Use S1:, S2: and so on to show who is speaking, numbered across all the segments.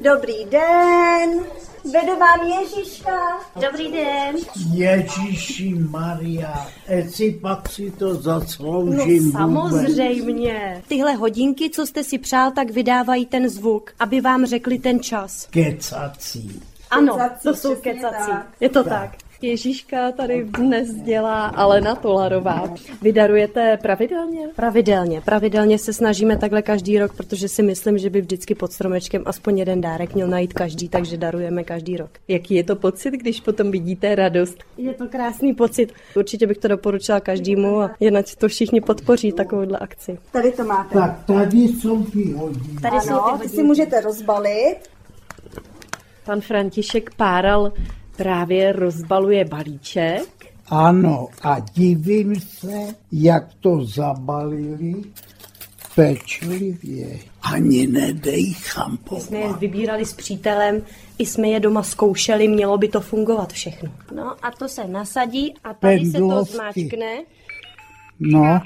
S1: Dobrý den, vede vám Ježíška.
S2: Dobrý den.
S3: Ježíši Maria, pak si to zasloužím.
S2: No samozřejmě. Tyhle hodinky, co jste si přál, tak vydávají ten zvuk, aby vám řekli ten čas.
S3: Kecací.
S2: Ano, to jsou kecací. Je to tak.
S4: Ježíška tady dnes dělá Alena Tolarová. Vy darujete pravidelně?
S2: Pravidelně se snažíme takhle každý rok, protože si myslím, že by vždycky pod stromečkem aspoň jeden dárek měl najít každý, takže darujeme každý rok.
S4: Jaký je to pocit, když potom vidíte radost?
S2: Je to krásný pocit. Určitě bych to doporučila každému a jinak to všichni podpoří takovouhle akci.
S1: Tady to máte.
S3: Tak tady jsou ty hodinky.
S2: Tady jsou ty
S1: Ano,
S2: hodinky.
S1: ty si můžete rozbalit.
S4: Pan František Páral právě rozbaluje balíček.
S3: Ano, a divím se, jak to zabalili pečlivě. Ani nedejchám
S2: Jsme je
S3: pomalu.
S2: vybírali s přítelem, i jsme je doma zkoušeli, mělo by to fungovat všechno. No a to se nasadí a tady se to
S3: Pendlovky.
S2: zmáčkne.
S3: No.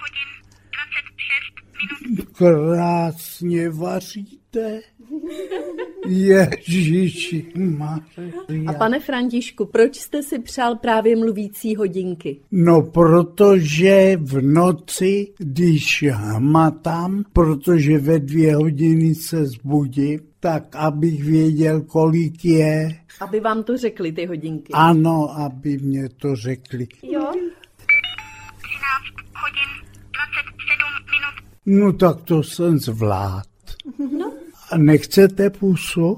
S3: Krásně vaříte. Ježíši Maria.
S4: A pane Františku, proč jste si přál právě mluvící hodinky?
S3: No, protože v noci, když hmatám, protože ve 2 hodiny se zbudím, tak abych věděl, kolik je.
S4: Aby vám to řekli ty hodinky.
S3: Ano, aby mě to řekli.
S2: Jo?
S5: 13 hodin 27 minut.
S3: No tak to jsem zvlád. No. A nechcete pusu?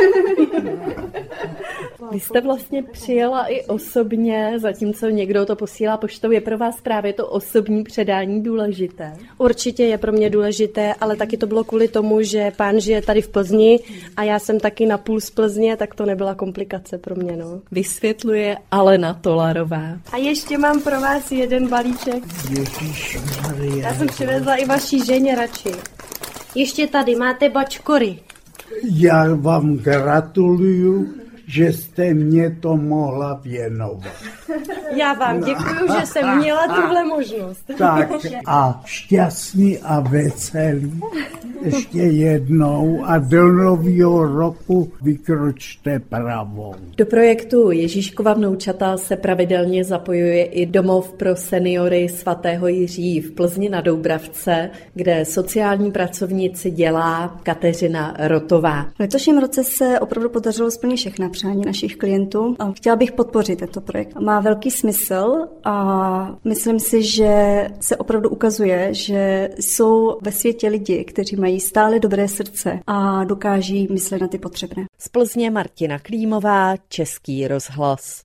S4: Vy jste vlastně přijela i osobně, zatímco někdo to posílá poštou. Je pro vás právě to osobní předání důležité?
S2: Určitě je pro mě důležité, ale taky to bylo kvůli tomu, že pán žije tady v Plzni a já jsem taky napůl z Plzně, tak to nebyla komplikace pro mě, no.
S4: Vysvětluje Alena Tolarová.
S2: A ještě mám pro vás jeden balíček.
S3: Ježíš Maria.
S2: Já jsem přivezla i vaší ženě radši. Ještě tady máte bačkory.
S3: Já vám gratuluju, že jste mě to mohla věnovat.
S2: Já vám děkuju, že jsem měla tuhle možnost.
S3: Tak a šťastný a veselý ještě jednou a do nového roku vykročte pravou.
S4: Do projektu Ježíškova vnoučata se pravidelně zapojuje i domov pro seniory svatého Jiří v Plzni na Doubravce, kde sociální pracovnici dělá Kateřina Rotová.
S6: V letošním roce se opravdu podařilo splnit všechna přání našich klientů a chtěla bych podpořit tento projekt. Má velký smysl a myslím si, že se opravdu ukazuje, že jsou ve světě lidi, kteří mají stále dobré srdce a dokáží myslet na ty potřebné.
S4: Z Plzně Martina Klímová, Český rozhlas.